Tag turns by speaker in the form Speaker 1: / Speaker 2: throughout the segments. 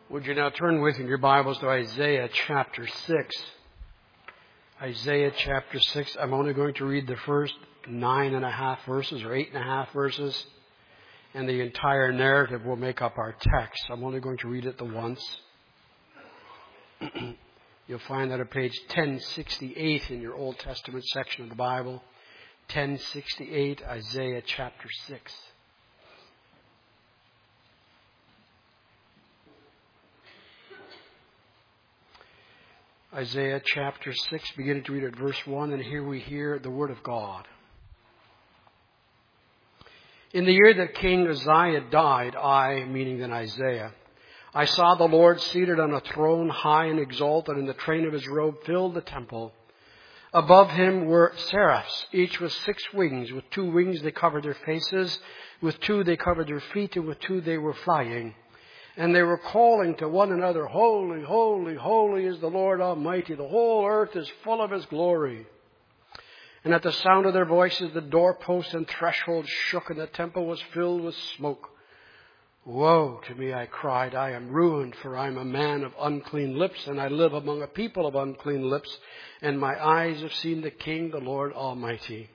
Speaker 1: Would you now turn with me in your Bibles to Isaiah chapter 6. Isaiah chapter 6. I'm only going to read the first 9.5 verses or 8.5 verses. And the entire narrative will make up our text. I'm only going to read it the once. You'll find that at page 1068 in your Old Testament section of the Bible. 1068, Isaiah chapter 6. Isaiah chapter 6, beginning to read at verse 1, and here we hear the word of God. In the year that King Uzziah died, I, meaning then Isaiah, I saw the Lord seated on a throne high and exalted, and the train of his robe filled the temple. Above him were seraphs, each with 6 wings. With 2 wings they covered their faces, with 2 they covered their feet, and with 2 they were flying. And they were calling to one another, Holy, holy, holy is the Lord Almighty. The whole earth is full of His glory. And at the sound of their voices, the doorposts and thresholds shook, and the temple was filled with smoke. Woe to me, I cried, I am ruined, for I am a man of unclean lips, and I live among a people of unclean lips, and my eyes have seen the King, the Lord Almighty.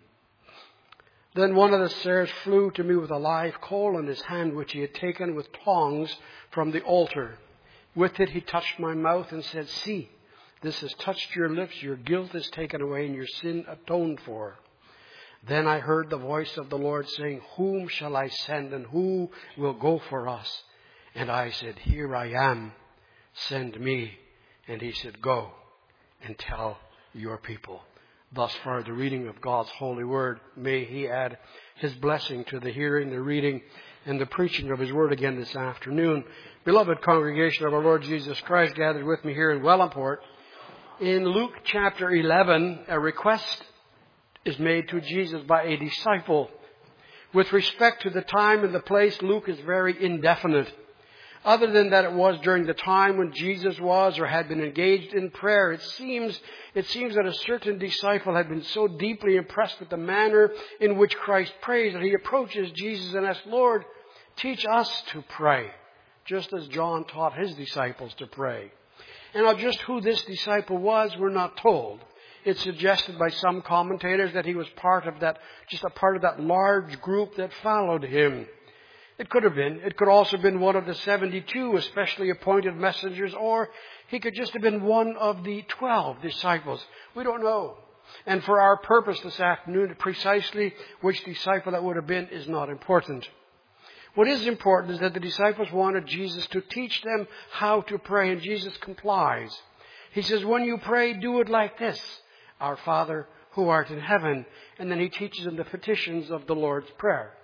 Speaker 1: Then one of the seraphs flew to me with a live coal in his hand, which he had taken with tongs from the altar. With it he touched my mouth and said, See, this has touched your lips, your guilt is taken away, and your sin atoned for. Then I heard the voice of the Lord saying, Whom shall I send, and who will go for us? And I said, Here I am, send me. And he said, Go and tell your people. Thus far, the reading of God's holy word. May He add His blessing to the hearing, the reading, and the preaching of His word again this afternoon. Beloved congregation of our Lord Jesus Christ, gathered with me here in Wellandpoort. In Luke chapter 11, a request is made to Jesus by a disciple. With respect to the time and the place, Luke is very indefinite. Other than that it was during the time when Jesus was or had been engaged in prayer, it seems that a certain disciple had been so deeply impressed with the manner in which Christ prays that he approaches Jesus and asks, Lord, teach us to pray, just as John taught his disciples to pray. And now just who this disciple was, we're not told. It's suggested by some commentators that he was just a part of that large group that followed him. It could have been. It could also have been one of the 72 especially appointed messengers, or he could just have been one of the 12 disciples. We don't know. And for our purpose this afternoon, precisely which disciple that would have been is not important. What is important is that the disciples wanted Jesus to teach them how to pray, and Jesus complies. He says, when you pray, do it like this, Our Father who art in heaven. And then he teaches them the petitions of the Lord's Prayer.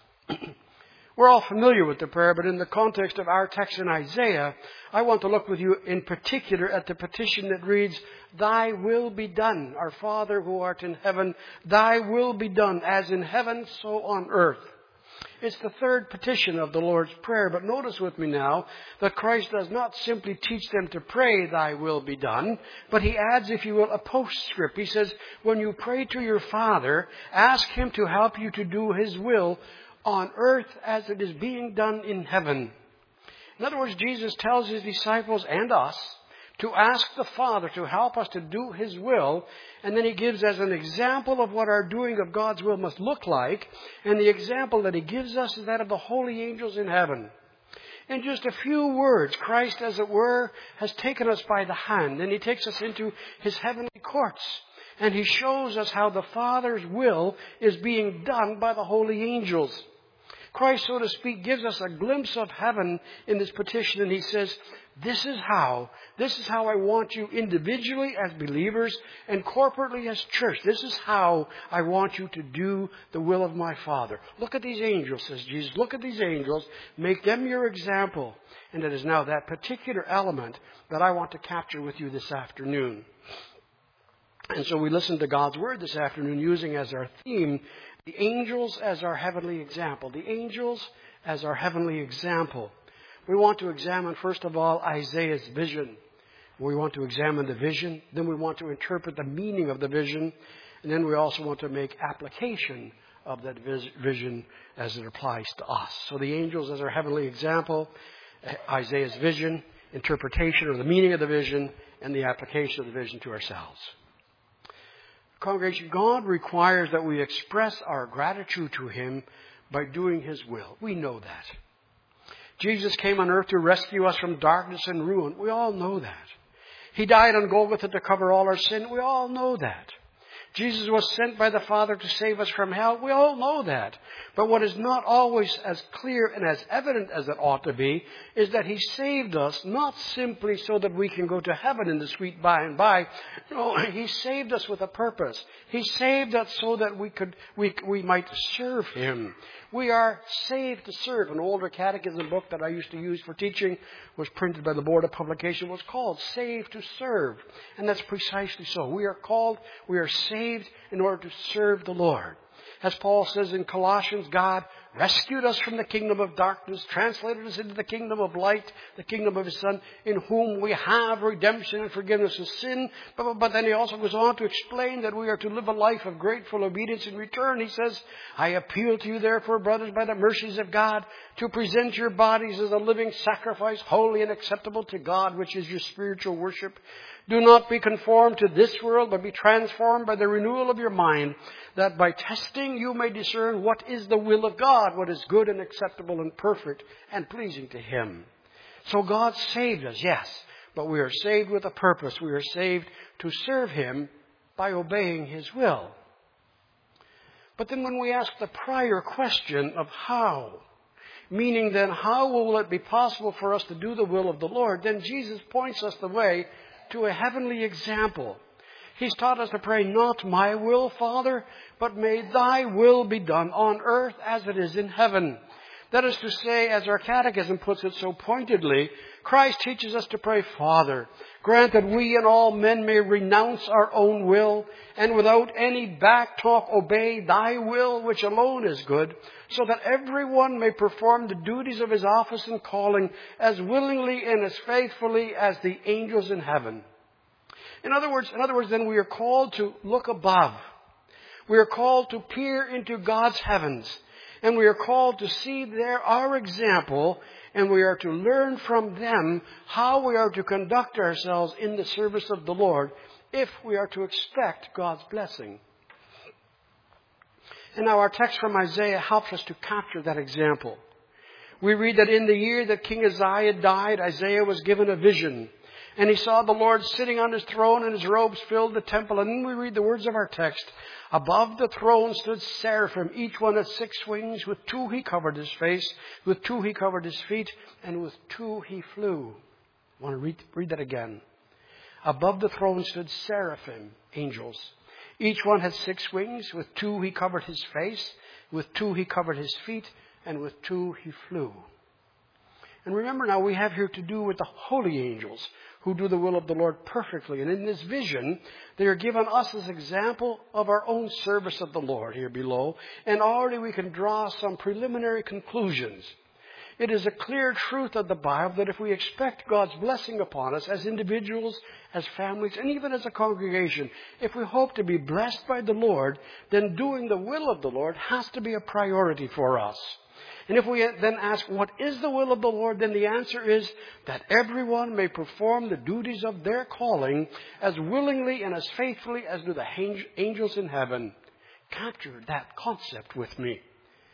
Speaker 1: We're all familiar with the prayer, but in the context of our text in Isaiah, I want to look with you in particular at the petition that reads, Thy will be done, Our Father who art in heaven, Thy will be done, as in heaven, so on earth. It's the third petition of the Lord's Prayer, but notice with me now that Christ does not simply teach them to pray, Thy will be done, but He adds, if you will, a postscript. He says, when you pray to your Father, ask Him to help you to do His will on earth as it is being done in heaven. In other words, Jesus tells His disciples and us to ask the Father to help us to do His will, and then He gives as an example of what our doing of God's will must look like, and the example that He gives us is that of the holy angels in heaven. In just a few words, Christ, as it were, has taken us by the hand, and He takes us into His heavenly courts. And He shows us how the Father's will is being done by the holy angels. Christ, so to speak, gives us a glimpse of heaven in this petition, and He says, this is how I want you individually as believers and corporately as church. This is how I want you to do the will of my Father. Look at these angels, says Jesus. Look at these angels. Make them your example. And it is now that particular element that I want to capture with you this afternoon. And so we listen to God's Word this afternoon using as our theme the angels as our heavenly example. The angels as our heavenly example. We want to examine, first of all, Isaiah's vision. We want to examine the vision. Then we want to interpret the meaning of the vision. And then we also want to make application of that vision as it applies to us. So the angels as our heavenly example, Isaiah's vision, interpretation or the meaning of the vision and the application of the vision to ourselves. Congregation, God requires that we express our gratitude to Him by doing His will. We know that. Jesus came on earth to rescue us from darkness and ruin. We all know that. He died on Golgotha to cover all our sin. We all know that. Jesus was sent by the Father to save us from hell. We all know that. But what is not always as clear and as evident as it ought to be is that He saved us not simply so that we can go to heaven in the sweet by and by. No, He saved us with a purpose. He saved us so that we might serve Him. We are saved to serve. An older catechism book that I used to use for teaching was printed by the Board of Publication, was called Saved to Serve. And that's precisely so. We are saved in order to serve the Lord. As Paul says in Colossians, God rescued us from the kingdom of darkness, translated us into the kingdom of light, the kingdom of His Son, in whom we have redemption and forgiveness of sin. But then he also goes on to explain that we are to live a life of grateful obedience in return. He says, I appeal to you therefore, brothers, by the mercies of God, to present your bodies as a living sacrifice, holy and acceptable to God, which is your spiritual worship. Do not be conformed to this world, but be transformed by the renewal of your mind, that by testing you may discern what is the will of God, what is good and acceptable and perfect and pleasing to Him. So God saved us, yes, but we are saved with a purpose. We are saved to serve Him by obeying His will. But then when we ask the prior question of how, meaning then how will it be possible for us to do the will of the Lord, then Jesus points us the way to a heavenly example. He's taught us to pray, not my will, Father, but may thy will be done on earth as it is in heaven. That is to say, as our catechism puts it so pointedly, Christ teaches us to pray, Father, grant that we and all men may renounce our own will and without any back talk obey thy will, which alone is good, so that everyone may perform the duties of his office and calling as willingly and as faithfully as the angels in heaven. In other words, then we are called to look above. We are called to peer into God's heavens. And we are called to see there our example, and we are to learn from them how we are to conduct ourselves in the service of the Lord if we are to expect God's blessing. And now our text from Isaiah helps us to capture that example. We read that in the year that King Uzziah died, Isaiah was given a vision. And he saw the Lord sitting on His throne, and His robes filled the temple. And then we read the words of our text. Above the throne stood seraphim, each one had 6 wings. With 2 he covered his face, with 2 he covered his feet, and with 2 he flew. I want to read that again. Above the throne stood seraphim, angels. Each one had 6 wings. With 2 he covered his face, with 2 he covered his feet, and with 2 he flew. And remember now, we have here to do with the holy angels who do the will of the Lord perfectly. And in this vision, they are given us as example of our own service of the Lord here below. And already we can draw some preliminary conclusions. It is a clear truth of the Bible that if we expect God's blessing upon us as individuals, as families, and even as a congregation, if we hope to be blessed by the Lord, then doing the will of the Lord has to be a priority for us. And if we then ask, what is the will of the Lord? Then the answer is that everyone may perform the duties of their calling as willingly and as faithfully as do the angels in heaven. Capture that concept with me.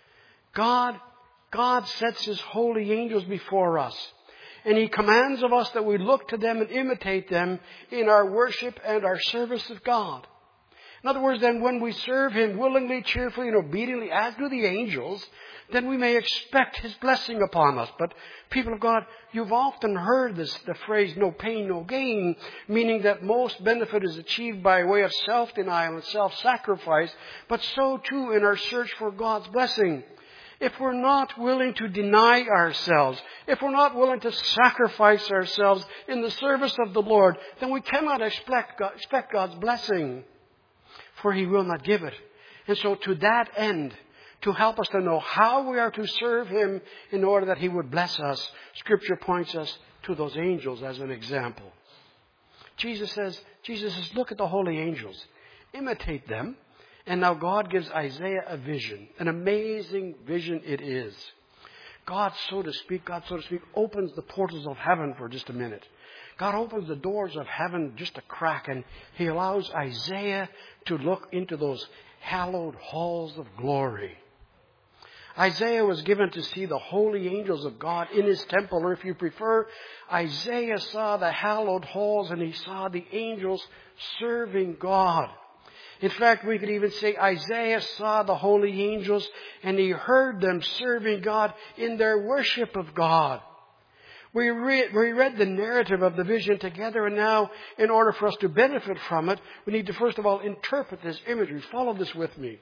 Speaker 1: God sets His holy angels before us. And He commands of us that we look to them and imitate them in our worship and our service of God. In other words, then when we serve Him willingly, cheerfully, and obediently, as do the angels, then we may expect His blessing upon us. But people of God, you've often heard the phrase, no pain, no gain, meaning that most benefit is achieved by way of self-denial and self-sacrifice, but so too in our search for God's blessing. If we're not willing to deny ourselves, if we're not willing to sacrifice ourselves in the service of the Lord, then we cannot expect God's blessing, for He will not give it. And so to that end, to help us to know how we are to serve Him in order that He would bless us, Scripture points us to those angels as an example. Jesus says, look at the holy angels. Imitate them. And now God gives Isaiah a vision. An amazing vision it is. God, so to speak, opens the portals of heaven for just a minute. God opens the doors of heaven just a crack, and He allows Isaiah to look into those hallowed halls of glory. Isaiah was given to see the holy angels of God in His temple, or if you prefer, Isaiah saw the hallowed halls and he saw the angels serving God. In fact, we could even say Isaiah saw the holy angels and he heard them serving God in their worship of God. We read the narrative of the vision together, and now, in order for us to benefit from it, we need to first of all interpret this imagery. Follow this with me.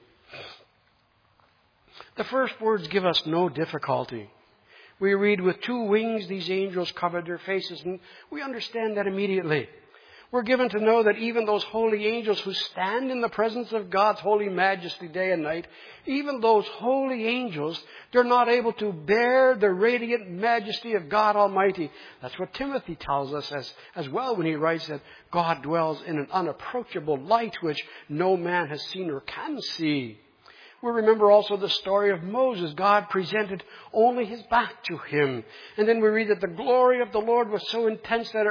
Speaker 1: The first words give us no difficulty. We read, with 2 wings these angels covered their faces, and we understand that immediately. We're given to know that even those holy angels who stand in the presence of God's holy majesty day and night, even those holy angels, they're not able to bear the radiant majesty of God Almighty. That's what Timothy tells us as well when he writes that God dwells in an unapproachable light which no man has seen or can see. We remember also the story of Moses. God presented only His back to him. And then we read that the glory of the Lord was so intense that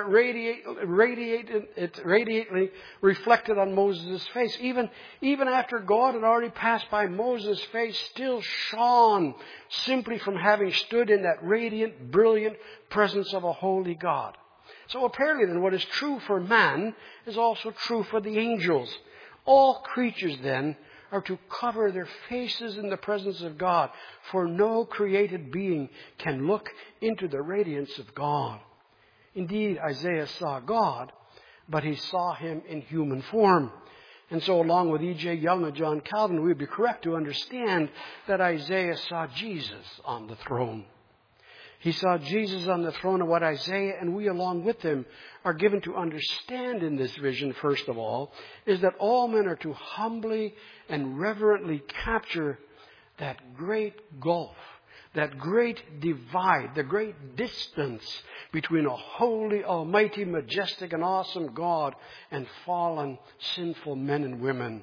Speaker 1: it radiantly reflected on Moses' face. Even after God had already passed by, Moses' face still shone simply from having stood in that radiant, brilliant presence of a holy God. So apparently then what is true for man is also true for the angels. All creatures then are to cover their faces in the presence of God, for no created being can look into the radiance of God. Indeed, Isaiah saw God, but he saw Him in human form. And so along with E.J. Young and John Calvin, we would be correct to understand that Isaiah saw Jesus on the throne. He saw Jesus on the throne, and what Isaiah and we along with him are given to understand in this vision, first of all, is that all men are to humbly and reverently capture that great gulf, that great divide, the great distance between a holy, almighty, majestic, and awesome God and fallen, sinful men and women.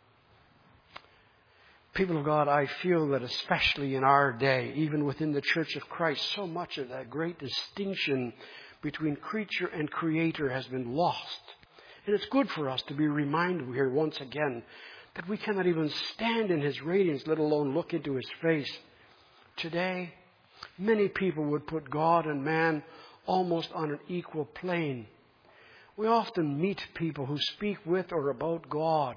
Speaker 1: People of God, I feel that especially in our day, even within the Church of Christ, so much of that great distinction between creature and creator has been lost. And it's good for us to be reminded here once again that we cannot even stand in His radiance, let alone look into His face. Today, many people would put God and man almost on an equal plane. We often meet people who speak with or about God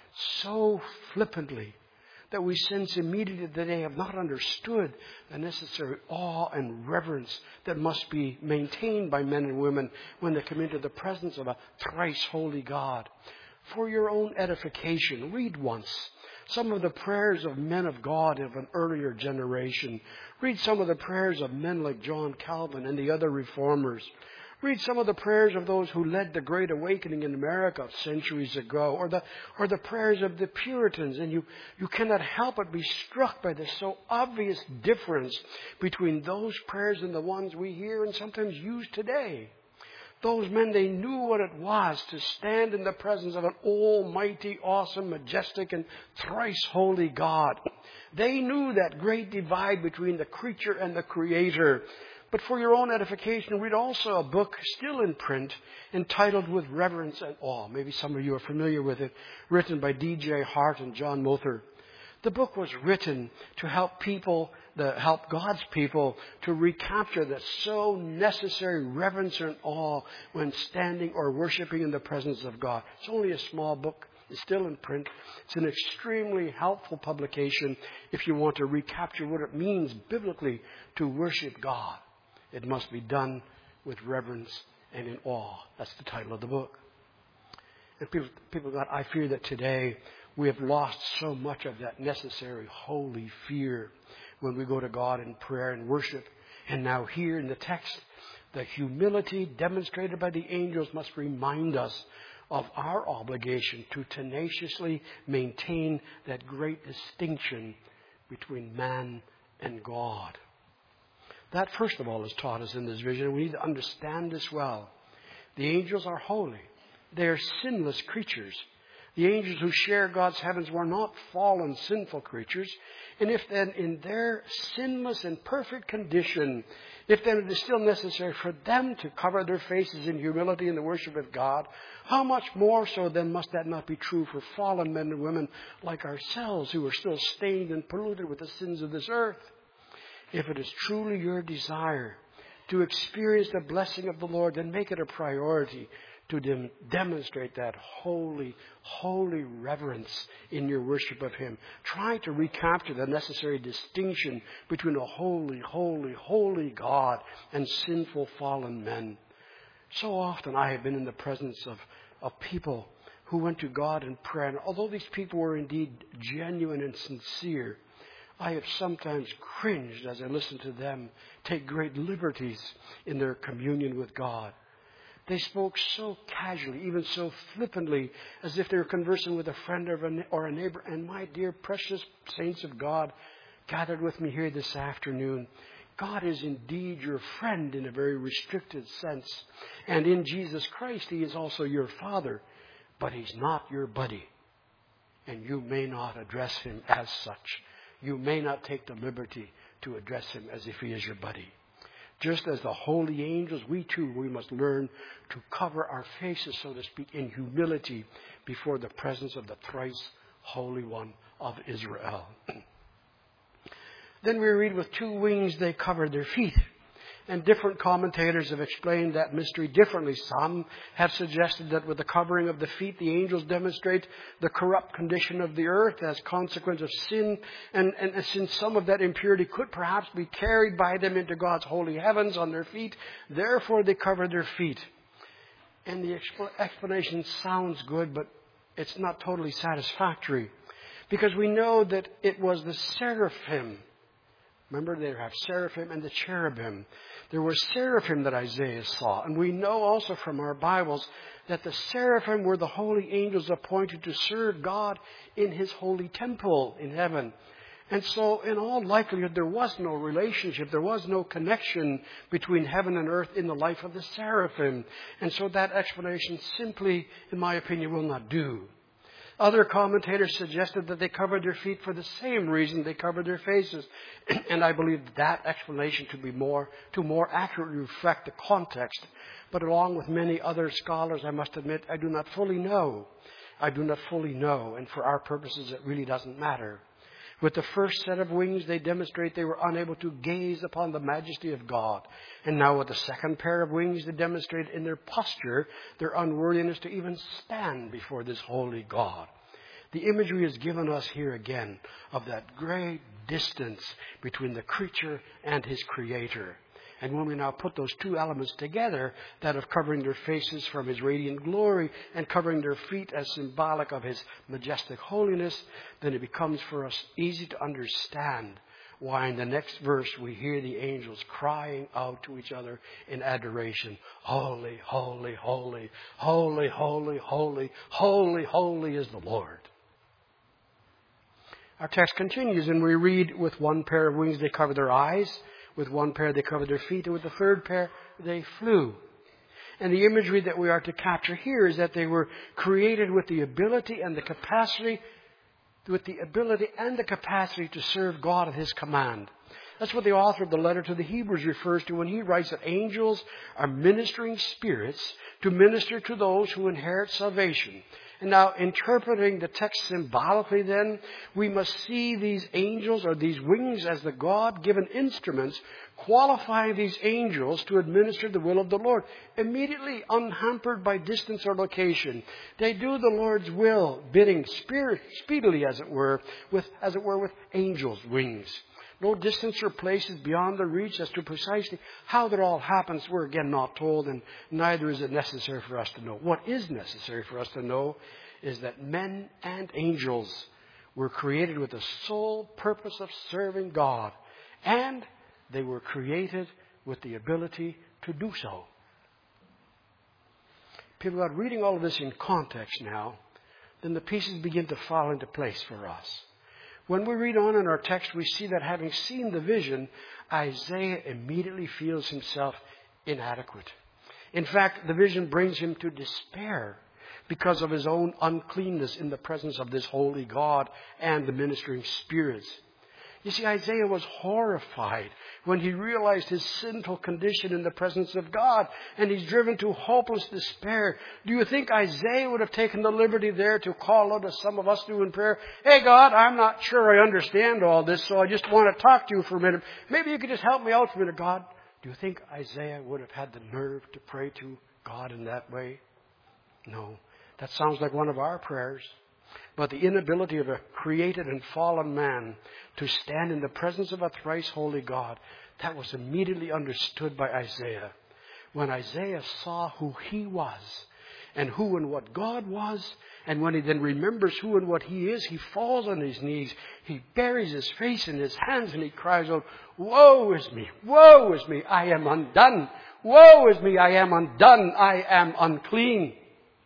Speaker 1: so flippantly that we sense immediately that they have not understood the necessary awe and reverence that must be maintained by men and women when they come into the presence of a thrice holy God. For your own edification, read once some of the prayers of men of God of an earlier generation. Read some of the prayers of men like John Calvin and the other reformers. Read some of the prayers of those who led the Great Awakening in America centuries ago, or the prayers of the Puritans, and you cannot help but be struck by the so obvious difference between those prayers and the ones we hear and sometimes use today. Those men, they knew what it was to stand in the presence of an almighty, awesome, majestic, and thrice holy God. They knew that great divide between the creature and the Creator. But for your own edification, read also a book still in print entitled With Reverence and Awe. Maybe some of you are familiar with it, written by D.J. Hart and John Mother. The book was written to help God's people to recapture the so necessary reverence and awe when standing or worshiping in the presence of God. It's only a small book. It's still in print. It's an extremely helpful publication if you want to recapture what it means biblically to worship God. It must be done with reverence and in awe. That's the title of the book. And people of God, I fear that today we have lost so much of that necessary holy fear when we go to God in prayer and worship. And now here in the text, the humility demonstrated by the angels must remind us of our obligation to tenaciously maintain that great distinction between man and God. That, first of all, is taught us in this vision. We need to understand this well. The angels are holy. They are sinless creatures. The angels who share God's heavens were not fallen, sinful creatures. And if then in their sinless and perfect condition, if then it is still necessary for them to cover their faces in humility in the worship of God, how much more so then must that not be true for fallen men and women like ourselves who are still stained and polluted with the sins of this earth? If it is truly your desire to experience the blessing of the Lord, then make it a priority to demonstrate that holy, holy reverence in your worship of Him. Try to recapture the necessary distinction between a holy, holy, holy God and sinful fallen men. So often I have been in the presence of people who went to God in prayer, and although these people were indeed genuine and sincere, I have sometimes cringed as I listened to them take great liberties in their communion with God. They spoke so casually, even so flippantly, as if they were conversing with a friend or a neighbor. And my dear precious saints of God, gathered with me here this afternoon, God is indeed your friend in a very restricted sense. And in Jesus Christ, He is also your Father. But He's not your buddy. And you may not address Him as such. You may not take the liberty to address Him as if He is your buddy. Just as the holy angels, we must learn to cover our faces, so to speak, in humility before the presence of the thrice Holy One of Israel. Then we read, with 2 wings they covered their feet. And different commentators have explained that mystery differently. Some have suggested that with the covering of the feet, the angels demonstrate the corrupt condition of the earth as consequence of sin. And since some of that impurity could perhaps be carried by them into God's holy heavens on their feet, therefore they covered their feet. And the explanation sounds good, but it's not totally satisfactory. Because we know that it was the seraphim. Remember, they have seraphim and the cherubim. There were seraphim that Isaiah saw. And we know also from our Bibles that the seraphim were the holy angels appointed to serve God in His holy temple in heaven. And so, in all likelihood, there was no relationship. There was no connection between heaven and earth in the life of the seraphim. And so that explanation simply, in my opinion, will not do. Other commentators suggested that they covered their feet for the same reason they covered their faces. And I believe that explanation to more accurately reflect the context. But along with many other scholars, I must admit, I do not fully know. And for our purposes, it really doesn't matter. With the first set of wings, they demonstrate they were unable to gaze upon the majesty of God. And now with the second pair of wings, they demonstrate in their posture their unworthiness to even stand before this holy God. The imagery is given us here again of that great distance between the creature and his creator. And when we now put those 2 elements together, that of covering their faces from His radiant glory and covering their feet as symbolic of His majestic holiness, then it becomes for us easy to understand why in the next verse we hear the angels crying out to each other in adoration, "Holy, holy, holy, holy, holy, holy, holy, holy is the Lord." Our text continues, and we read, with 1 pair of wings they covered their eyes, with 1 pair they covered their feet, and with the 3rd pair they flew. And the imagery that we are to capture here is that they were created with the ability and the capacity to serve God at His command. That's what the author of the letter to the Hebrews refers to when he writes that angels are ministering spirits to minister to those who inherit salvation. And now, interpreting the text symbolically then, we must see these angels or these wings as the God-given instruments, qualifying these angels to administer the will of the Lord, immediately unhampered by distance or location. They do the Lord's will, bidding speedily, as it were, with angels' wings. No distance or place is beyond the reach as to precisely how that all happens. We're again not told, and neither is it necessary for us to know. What is necessary for us to know is that men and angels were created with the sole purpose of serving God, and they were created with the ability to do so. People are reading all of this in context now, then the pieces begin to fall into place for us. When we read on in our text, we see that having seen the vision, Isaiah immediately feels himself inadequate. In fact, the vision brings him to despair because of his own uncleanness in the presence of this holy God and the ministering spirits. You see, Isaiah was horrified when he realized his sinful condition in the presence of God, and he's driven to hopeless despair. Do you think Isaiah would have taken the liberty there to call out, as some of us do in prayer, "Hey God, I'm not sure I understand all this, so I just want to talk to you for a minute. Maybe you could just help me out for a minute, God"? Do you think Isaiah would have had the nerve to pray to God in that way? No. That sounds like one of our prayers. But the inability of a created and fallen man to stand in the presence of a thrice holy God, that was immediately understood by Isaiah. When Isaiah saw who he was and who and what God was, and when he then remembers who and what he is, he falls on his knees. He buries his face in his hands and he cries out, "Woe is me! Woe is me! I am undone! Woe is me! I am undone! I am unclean!"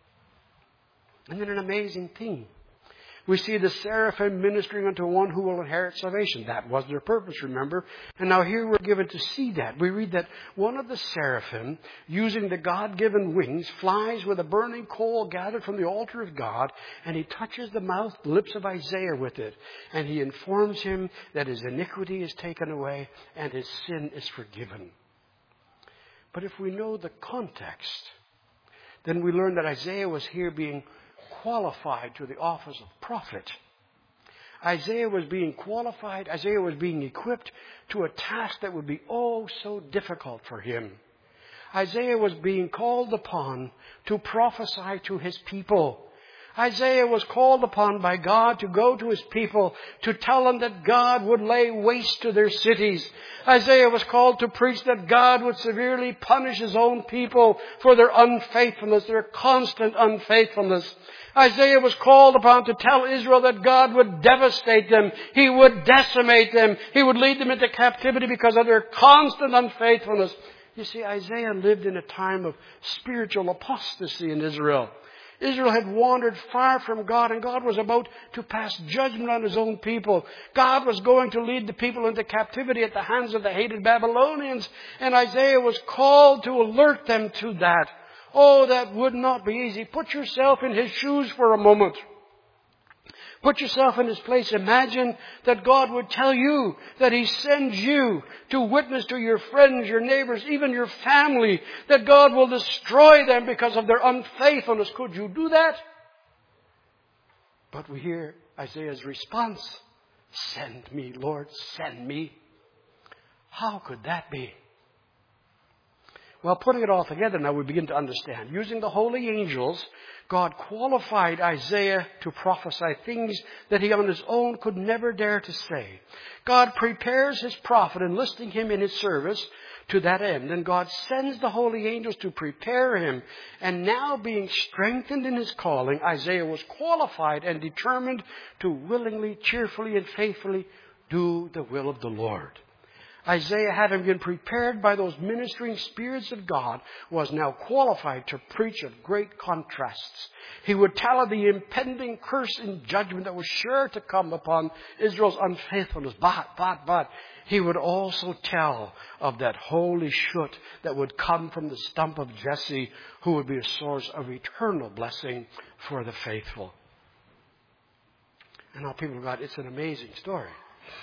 Speaker 1: And then an amazing thing. We see the seraphim ministering unto one who will inherit salvation. That was their purpose, remember? And now here we're given to see that. We read that one of the seraphim, using the God-given wings, flies with a burning coal gathered from the altar of God, and he touches the lips of Isaiah with it. And he informs him that his iniquity is taken away and his sin is forgiven. But if we know the context, then we learn that Isaiah was here being qualified to the office of prophet. Isaiah was being qualified, Isaiah was being equipped to a task that would be oh so difficult for him. Isaiah was being called upon to prophesy to his people. Isaiah was called upon by God to go to his people, to tell them that God would lay waste to their cities. Isaiah was called to preach that God would severely punish his own people for their unfaithfulness, their constant unfaithfulness. Isaiah was called upon to tell Israel that God would devastate them. He would decimate them. He would lead them into captivity because of their constant unfaithfulness. You see, Isaiah lived in a time of spiritual apostasy in Israel. Israel had wandered far from God, and God was about to pass judgment on his own people. God was going to lead the people into captivity at the hands of the hated Babylonians, and Isaiah was called to alert them to that. Oh, that would not be easy. Put yourself in his shoes for a moment. Put yourself in his place. Imagine that God would tell you that he sends you to witness to your friends, your neighbors, even your family, that God will destroy them because of their unfaithfulness. Could you do that? But we hear Isaiah's response, "Send me, Lord, send me." How could that be? Well, putting it all together now, we begin to understand. Using the holy angels, God qualified Isaiah to prophesy things that he on his own could never dare to say. God prepares his prophet, enlisting him in his service to that end. And God sends the holy angels to prepare him. And now being strengthened in his calling, Isaiah was qualified and determined to willingly, cheerfully, and faithfully do the will of the Lord. Isaiah, having been prepared by those ministering spirits of God, was now qualified to preach of great contrasts. He would tell of the impending curse and judgment that was sure to come upon Israel's unfaithfulness. But he would also tell of that holy shoot that would come from the stump of Jesse, who would be a source of eternal blessing for the faithful. And now, people of God, it's an amazing story.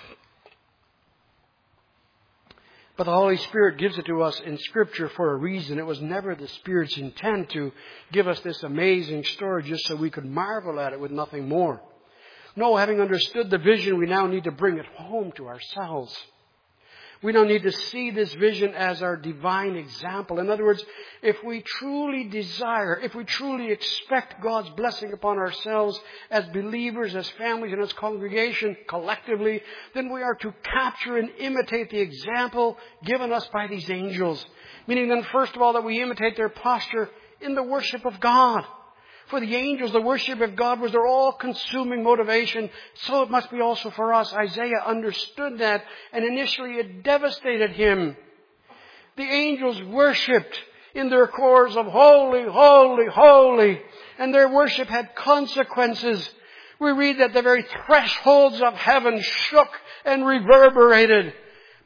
Speaker 1: But the Holy Spirit gives it to us in Scripture for a reason. It was never the Spirit's intent to give us this amazing story just so we could marvel at it with nothing more. No, having understood the vision, we now need to bring it home to ourselves. We don't need to see this vision as our divine example. In other words, if we truly desire, if we truly expect God's blessing upon ourselves as believers, as families, and as congregation collectively, then we are to capture and imitate the example given us by these angels. Meaning then, first of all, that we imitate their posture in the worship of God. For the angels, the worship of God was their all-consuming motivation. So it must be also for us. Isaiah understood that, and initially it devastated him. The angels worshipped in their chorus of holy, holy, holy. And their worship had consequences. We read that the very thresholds of heaven shook and reverberated.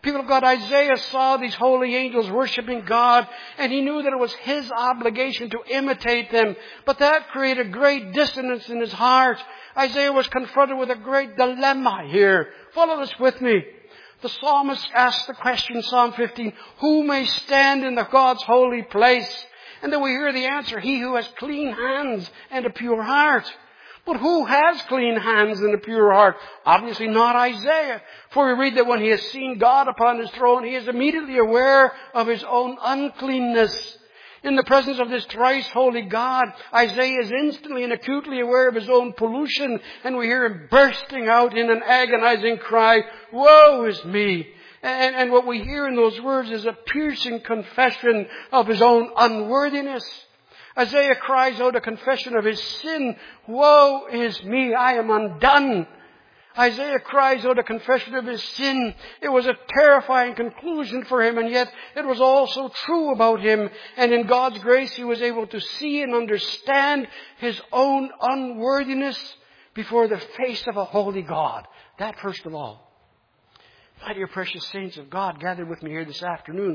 Speaker 1: People of God, Isaiah saw these holy angels worshiping God, and he knew that it was his obligation to imitate them. But that created great dissonance in his heart. Isaiah was confronted with a great dilemma here. Follow this with me. The psalmist asks the question, Psalm 15, who may stand in the God's holy place? And then we hear the answer, he who has clean hands and a pure heart. But who has clean hands and a pure heart? Obviously not Isaiah. For we read that when he has seen God upon his throne, he is immediately aware of his own uncleanness. In the presence of this thrice holy God, Isaiah is instantly and acutely aware of his own pollution, and we hear him bursting out in an agonizing cry, woe is me! And what we hear in those words is a piercing confession of his own unworthiness. Isaiah cries out a confession of his sin. Woe is me, I am undone. Isaiah cries out a confession of his sin. It was a terrifying conclusion for him, and yet it was also true about him. And in God's grace, he was able to see and understand his own unworthiness before the face of a holy God. That first of all. My dear precious saints of God, gathered with me here this afternoon,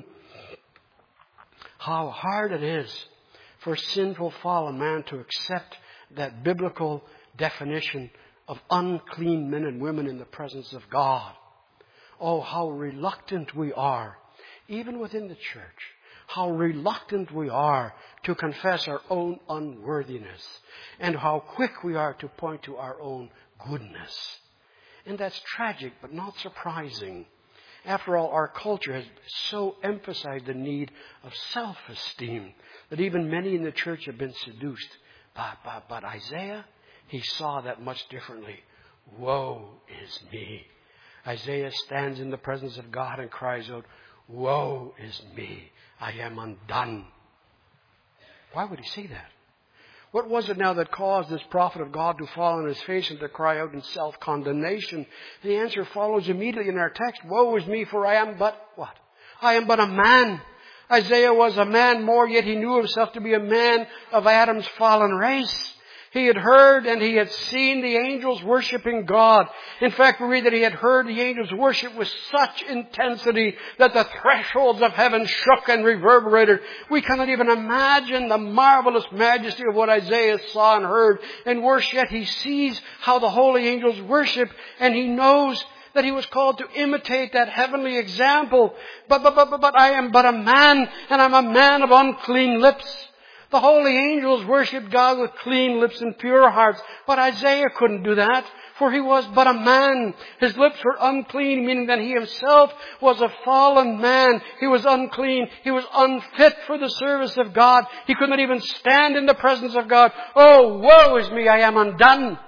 Speaker 1: how hard it is for a sinful, fallen man to accept that biblical definition of unclean men and women in the presence of God. Oh, how reluctant we are, even within the church, how reluctant we are to confess our own unworthiness, and how quick we are to point to our own goodness. And that's tragic, but not surprising. After all, our culture has so emphasized the need of self-esteem that even many in the church have been seduced. But Isaiah, he saw that much differently. Woe is me. Isaiah stands in the presence of God and cries out, woe is me. I am undone. Why would he say that? What was it now that caused this prophet of God to fall on his face and to cry out in self-condemnation? The answer follows immediately in our text. Woe is me, for I am but what? I am but a man. Isaiah was a man more, yet he knew himself to be a man of Adam's fallen race. He had heard and he had seen the angels worshiping God. In fact, we read that he had heard the angels worship with such intensity that the thresholds of heaven shook and reverberated. We cannot even imagine the marvelous majesty of what Isaiah saw and heard. And worse yet, he sees how the holy angels worship, and he knows that he was called to imitate that heavenly example. But I am but a man, and I'm a man of unclean lips. The holy angels worshipped God with clean lips and pure hearts. But Isaiah couldn't do that, for he was but a man. His lips were unclean, meaning that he himself was a fallen man. He was unclean. He was unfit for the service of God. He could not even stand in the presence of God. Oh, woe is me, I am undone.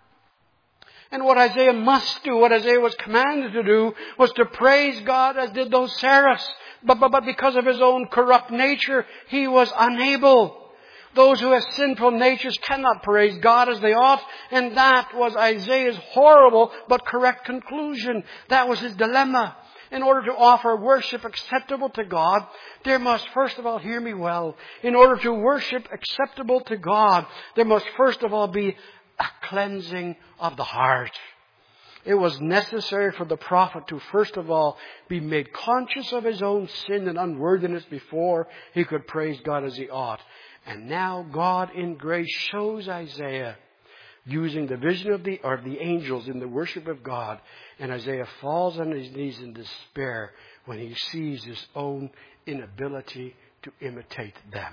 Speaker 1: And what Isaiah must do, what Isaiah was commanded to do, was to praise God as did those seraphs. But because of his own corrupt nature, he was unable. Those who have sinful natures cannot praise God as they ought. And that was Isaiah's horrible but correct conclusion. That was his dilemma. In order to offer worship acceptable to God, there must, first of all, hear me well, in order to worship acceptable to God, there must first of all be a cleansing of the heart. It was necessary for the prophet to first of all be made conscious of his own sin and unworthiness before he could praise God as he ought. And now God in grace shows Isaiah using the vision of the angels in the worship of God. And Isaiah falls on his knees in despair when he sees his own inability to imitate them.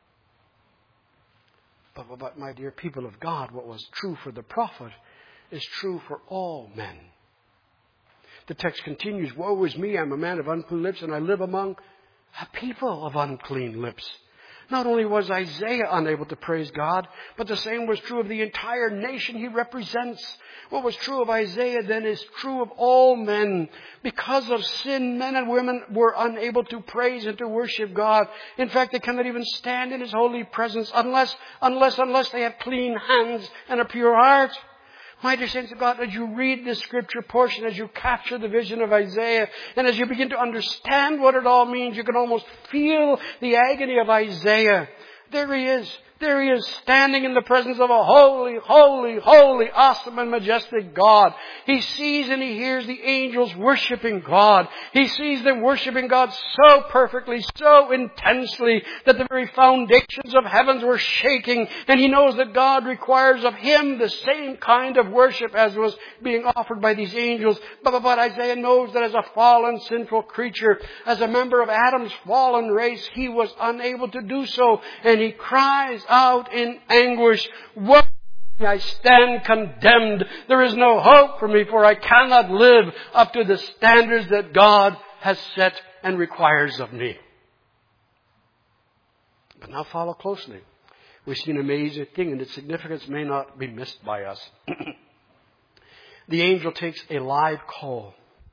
Speaker 1: But my dear people of God, what was true for the prophet is true for all men. The text continues, woe is me, I'm a man of unclean lips, and I live among a people of unclean lips. Not only was Isaiah unable to praise God, but the same was true of the entire nation he represents. What was true of Isaiah then is true of all men. Because of sin, men and women were unable to praise and to worship God. In fact, they cannot even stand in his holy presence unless they have clean hands and a pure heart. My dear saints of God, as you read this scripture portion, as you capture the vision of Isaiah, and as you begin to understand what it all means, you can almost feel the agony of Isaiah. There he is, There he is standing in the presence of a holy, holy, holy, awesome and majestic God. He sees and he hears the angels worshiping God. He sees them worshiping God so perfectly, so intensely, that the very foundations of heavens were shaking. And he knows that God requires of him the same kind of worship as was being offered by these angels. But Isaiah knows that as a fallen, sinful creature, as a member of Adam's fallen race, he was unable to do so. And he cries out in anguish, "Woe! I stand condemned. There is no hope for me, for I cannot live up to the standards that God has set and requires of me." But now follow closely. We see an amazing thing, and its significance may not be missed by us. The angel takes a live coal.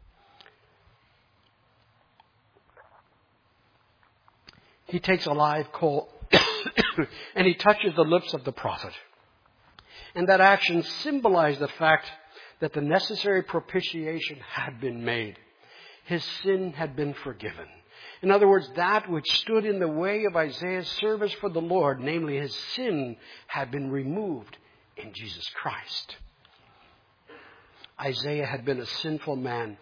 Speaker 1: He takes a live coal and he touches the lips of the prophet. And that action symbolized the fact that the necessary propitiation had been made. His sin had been forgiven. In other words, that which stood in the way of Isaiah's service for the Lord, namely his sin, had been removed in Jesus Christ. Isaiah had been a sinful man,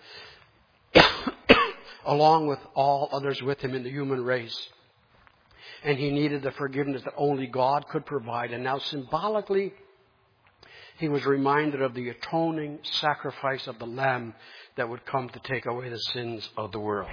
Speaker 1: along with all others with him in the human race. And he needed the forgiveness that only God could provide. And now symbolically, he was reminded of the atoning sacrifice of the Lamb that would come to take away the sins of the world.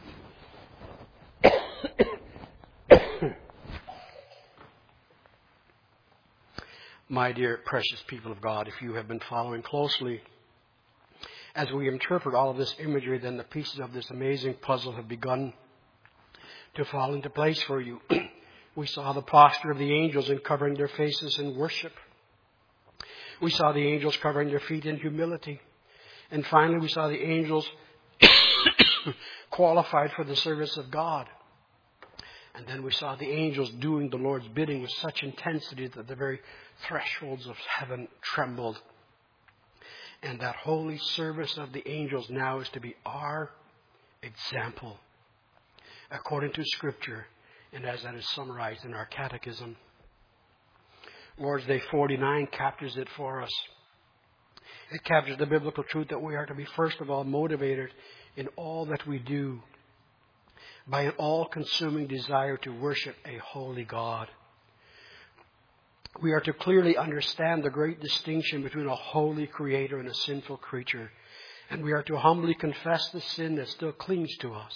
Speaker 1: My dear precious people of God, if you have been following closely, as we interpret all of this imagery, then the pieces of this amazing puzzle have begun to fall into place for you. We saw the posture of the angels in covering their faces in worship. We saw the angels covering their feet in humility. And finally, we saw the angels qualified for the service of God. And then we saw the angels doing the Lord's bidding with such intensity that the very thresholds of heaven trembled. And that holy service of the angels now is to be our example, according to Scripture, and as that is summarized in our catechism. Lord's Day 49 captures it for us. It captures the biblical truth that we are to be, first of all, motivated in all that we do by an all-consuming desire to worship a holy God. We are to clearly understand the great distinction between a holy Creator and a sinful creature. And we are to humbly confess the sin that still clings to us.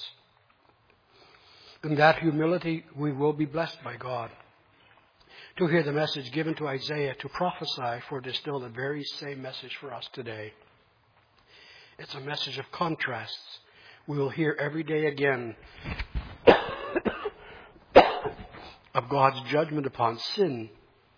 Speaker 1: In that humility, we will be blessed by God to hear the message given to Isaiah to prophesy, for it is still the very same message for us today. It's a message of contrasts. We will hear every day again of God's judgment upon sin.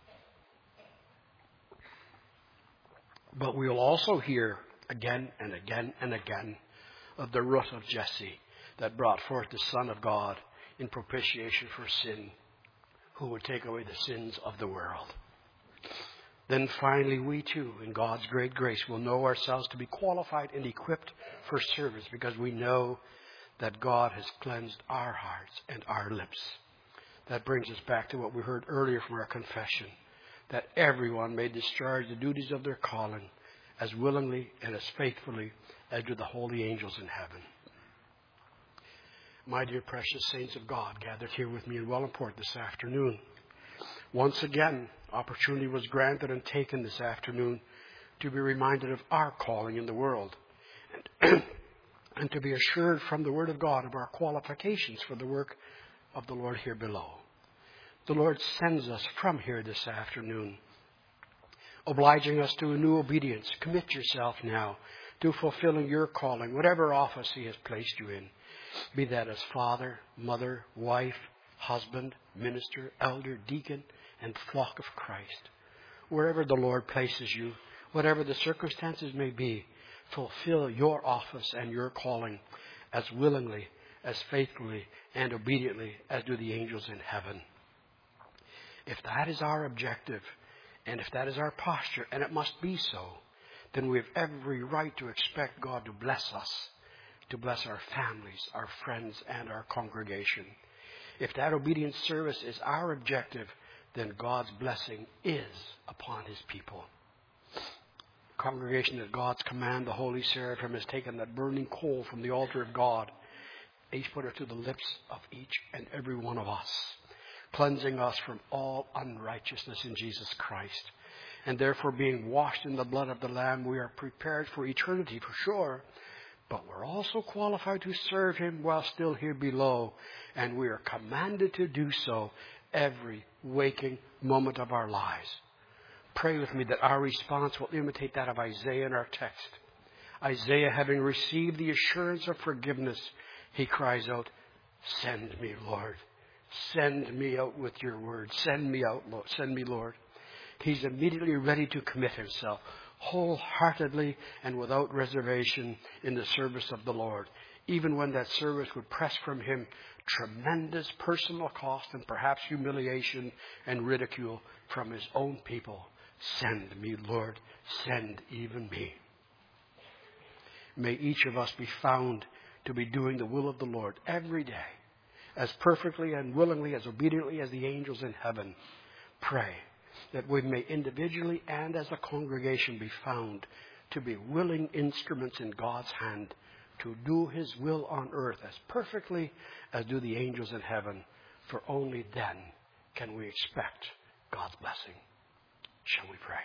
Speaker 1: But we will also hear again and again and again of the root of Jesse that brought forth the Son of God in propitiation for sin, who would take away the sins of the world. Then finally, we too, in God's great grace, will know ourselves to be qualified and equipped for service, because we know that God has cleansed our hearts and our lips. That brings us back to what we heard earlier from our confession, that everyone may discharge the duties of their calling as willingly and as faithfully as do the holy angels in heaven. My dear precious saints of God, gathered here with me in Wellandport this afternoon, once again, opportunity was granted and taken this afternoon to be reminded of our calling in the world and to be assured from the Word of God of our qualifications for the work of the Lord here below. The Lord sends us from here this afternoon, obliging us to a new obedience. Commit yourself now to fulfilling your calling, whatever office He has placed you in, be that as father, mother, wife, husband, minister, elder, deacon, and flock of Christ. Wherever the Lord places you, whatever the circumstances may be, fulfill your office and your calling as willingly, as faithfully, and obediently as do the angels in heaven. If that is our objective, and if that is our posture, and it must be so, then we have every right to expect God to bless us, to bless our families, our friends, and our congregation. If that obedient service is our objective, then God's blessing is upon his people. Congregation, at God's command, the Holy Seraphim has taken that burning coal from the altar of God. He's put it to the lips of each and every one of us, cleansing us from all unrighteousness in Jesus Christ. And therefore, being washed in the blood of the Lamb, we are prepared for eternity for sure. But we're also qualified to serve him while still here below. And we are commanded to do so every waking moment of our lives. Pray with me that our response will imitate that of Isaiah in our text. Isaiah, having received the assurance of forgiveness, he cries out, "Send me, Lord. Send me out with your word. Send me out, Lord. Send me, Lord." He's immediately ready to commit himself wholeheartedly and without reservation in the service of the Lord, even when that service would press from him tremendous personal cost and perhaps humiliation and ridicule from his own people. Send me, Lord. Send even me. May each of us be found to be doing the will of the Lord every day, as perfectly and willingly, as obediently as the angels in heaven. Pray that we may individually and as a congregation be found to be willing instruments in God's hand to do his will on earth as perfectly as do the angels in heaven, for only then can we expect God's blessing. Shall we pray?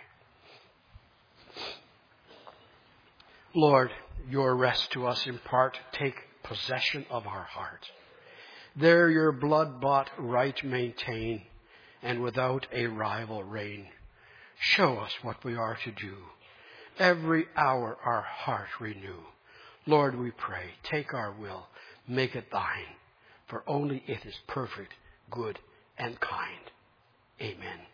Speaker 1: Lord, your rest to us impart. Take possession of our heart. There your blood-bought right maintain, and without a rival reign. Show us what we are to do. Every hour our heart renew. Lord, we pray, take our will, make it thine, for only it is perfect, good, and kind. Amen.